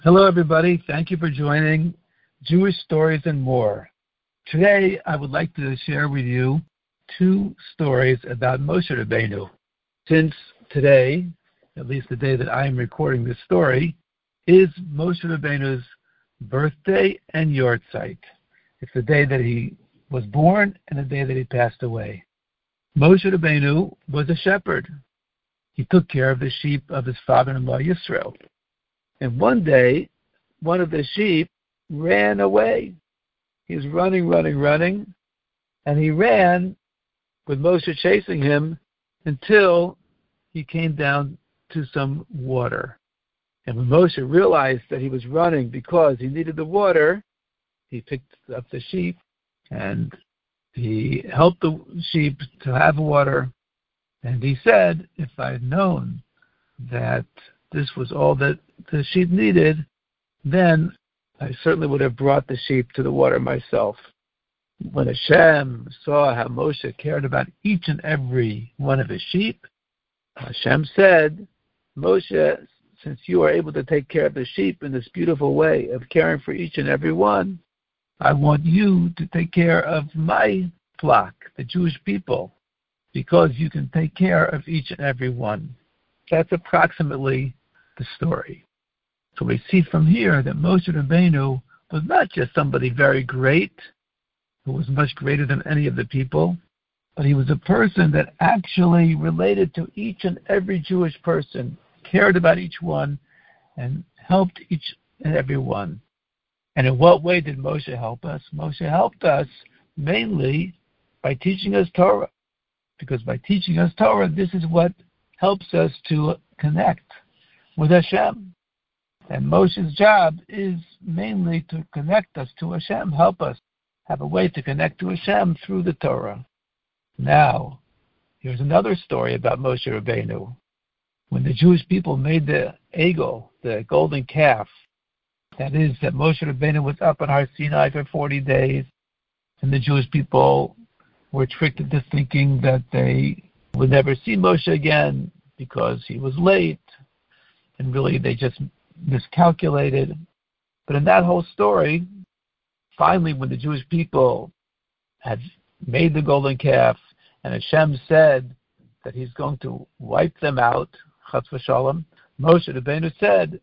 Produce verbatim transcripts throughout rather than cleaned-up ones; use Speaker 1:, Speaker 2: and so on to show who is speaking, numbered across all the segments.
Speaker 1: Hello, everybody. Thank you for joining Jewish Stories and More. Today, I would like to share with you two stories about Moshe Rabbeinu. Since today, at least the day that I am recording this story, is Moshe Rabbeinu's birthday and Yortzeit. It's the day that he was born and the day that he passed away. Moshe Rabbeinu was a shepherd. He took care of the sheep of his father-in-law Yisrael. And one day, one of the sheep ran away. He was running, running, running, and he ran with Moshe chasing him until he came down to some water. And when Moshe realized that he was running because he needed the water, he picked up the sheep and he helped the sheep to have water. And he said, if I had known that this was all that the sheep needed, then I certainly would have brought the sheep to the water myself. When Hashem saw how Moshe cared about each and every one of his sheep, Hashem said, Moshe, since you are able to take care of the sheep in this beautiful way of caring for each and every one, I want you to take care of my flock, the Jewish people, because you can take care of each and every one. That's approximately the story. So we see from here that Moshe Rabbeinu was not just somebody very great, who was much greater than any of the people, but he was a person that actually related to each and every Jewish person, cared about each one, and helped each and every one. And in what way did Moshe help us? Moshe helped us mainly by teaching us Torah, because by teaching us Torah, this is what helps us to connect with Hashem. And Moshe's job is mainly to connect us to Hashem, help us have a way to connect to Hashem through the Torah. Now, here's another story about Moshe Rabbeinu. When the Jewish people made the Egel, the golden calf, that is, that Moshe Rabbeinu was up on Har Sinai for forty days, and the Jewish people were tricked into thinking that they would never see Moshe again because he was late, and really they just miscalculated. But in that whole story, finally when the Jewish people had made the golden calf and Hashem said that he's going to wipe them out, Chas v'Shalom, Moshe Rabbeinu said,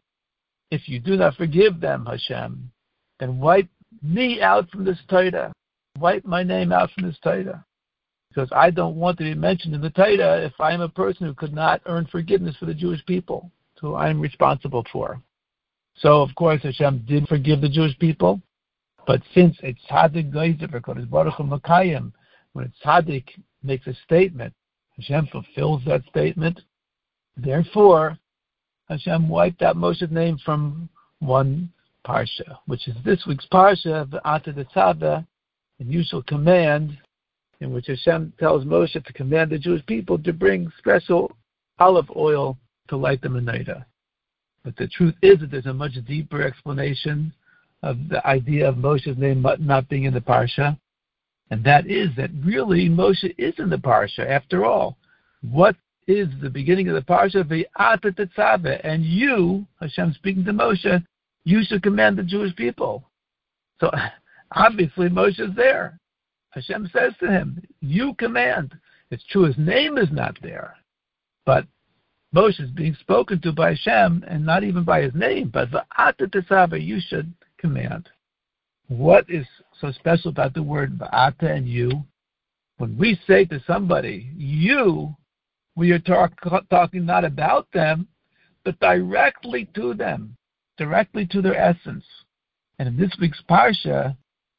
Speaker 1: if you do not forgive them, Hashem, then wipe me out from this Torah. Wipe my name out from this Torah. Because I don't want to be mentioned in the Torah if I am a person who could not earn forgiveness for the Jewish people, who I am responsible for. So, of course, Hashem did forgive the Jewish people, but since a tzaddik geizer for Kodesh Baruch Hu Makayim, when a tzaddik makes a statement, Hashem fulfills that statement. Therefore, Hashem wiped out Moshe's name from one parsha, which is this week's parsha, V'ata Tetzaveh, and you shall command, in which Hashem tells Moshe to command the Jewish people to bring special olive oil to light the menorah. But the truth is that there's a much deeper explanation of the idea of Moshe's name not being in the parsha, and that is that really Moshe is in the parsha. After all, what is the beginning of the parsha? V'ata Tetzaveh, and you, Hashem speaking to Moshe, you should command the Jewish people. So obviously Moshe is there. Hashem says to him, you command. It's true his name is not there, but Moshe is being spoken to by Hashem, and not even by his name, but V'ata Tetzaveh, you should command. What is so special about the word V'ata and you? When we say to somebody, you, we are talk, talking not about them, but directly to them, directly to their essence. And in this week's Parsha,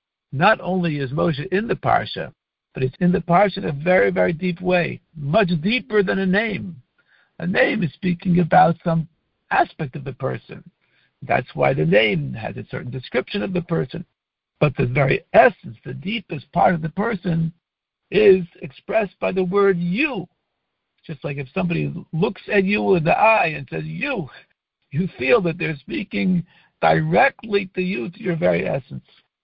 Speaker 1: not only is Moshe in the Parsha, but it's in the Parsha in a very, very deep way, much deeper than a name. A name is speaking about some aspect of the person. That's why the name has a certain description of the person. But the very essence, the deepest part of the person, is expressed by the word you. Just like if somebody looks at you with the eye and says you, you feel that they're speaking directly to you, to your very essence.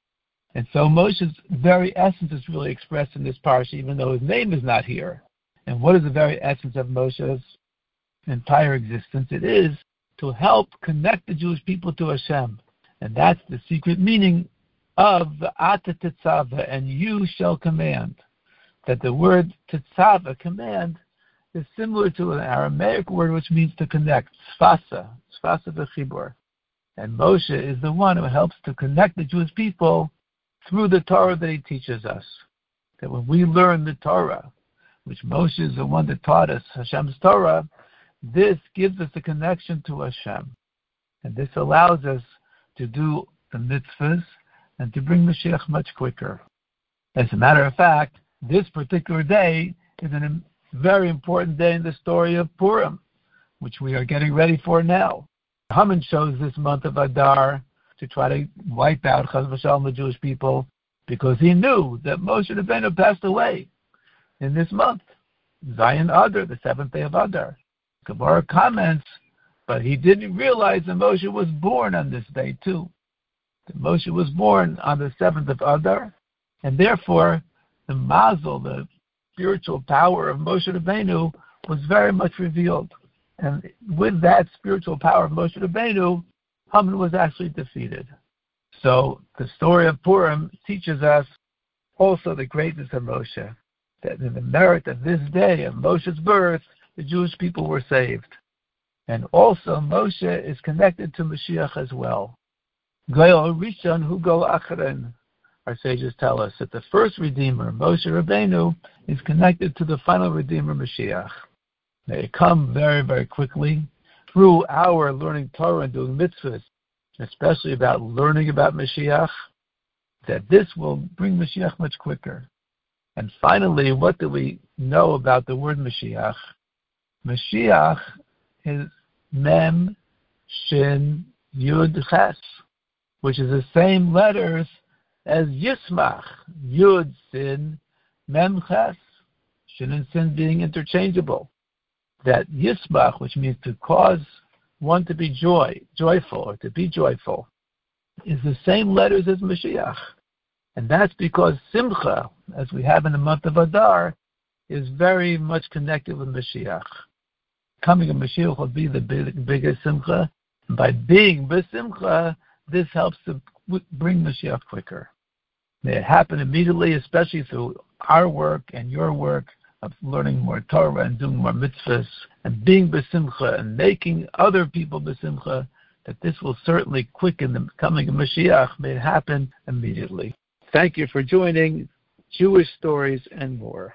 Speaker 1: And so Moshe's very essence is really expressed in this parsha, even though his name is not here. And what is the very essence of Moshe's entire existence? It is to help connect the Jewish people to Hashem. And that's the secret meaning of the Ata Tetzava, and you shall command. That the word Tetzava, command, is similar to an Aramaic word which means to connect, Sfasa, Sfasa v'chibur. And Moshe is the one who helps to connect the Jewish people through the Torah that he teaches us. That when we learn the Torah, which Moshe is the one that taught us, Hashem's Torah, this gives us a connection to Hashem. And this allows us to do the mitzvahs and to bring Mashiach much quicker. As a matter of fact, this particular day is a very important day in the story of Purim, which we are getting ready for now. Haman chose this month of Adar to try to wipe out Chas v'Shalom the Jewish people because he knew that Moshe Rabbeinu passed away in this month, Zion Adar, the seventh day of Adar. Gemara comments, but he didn't realize that Moshe was born on this day too. That Moshe was born on the seventh of Adar, and therefore the mazel, the spiritual power of Moshe Rabbeinu, was very much revealed. And with that spiritual power of Moshe Rabbeinu, Haman was actually defeated. So the story of Purim teaches us also the greatness of Moshe, that in the merit of this day of Moshe's birth, the Jewish people were saved. And also Moshe is connected to Mashiach as well. Goel Rishon Hugo Acharen, our sages tell us that the first Redeemer, Moshe Rabbeinu, is connected to the final Redeemer, Mashiach. They come very, very quickly through our learning Torah and doing mitzvahs, especially about learning about Mashiach, that this will bring Mashiach much quicker. And finally, what do we know about the word Mashiach? Mashiach is Mem, Shin, Yud, Ches, which is the same letters as Yismach, Yud, Sin, Mem, Ches, Shin and Sin being interchangeable. That Yismach, which means to cause one to be joy, joyful, or to be joyful, is the same letters as Mashiach. And that's because Simcha, as we have in the month of Adar, is very much connected with Mashiach. Coming of Mashiach will be the big, biggest Simcha. And by being B'Simcha, this helps to bring Mashiach quicker. May it happen immediately, especially through our work and your work of learning more Torah and doing more mitzvahs and being B'Simcha and making other people B'Simcha, that this will certainly quicken the coming of Mashiach. May it happen immediately. Thank you for joining Jewish Stories and More.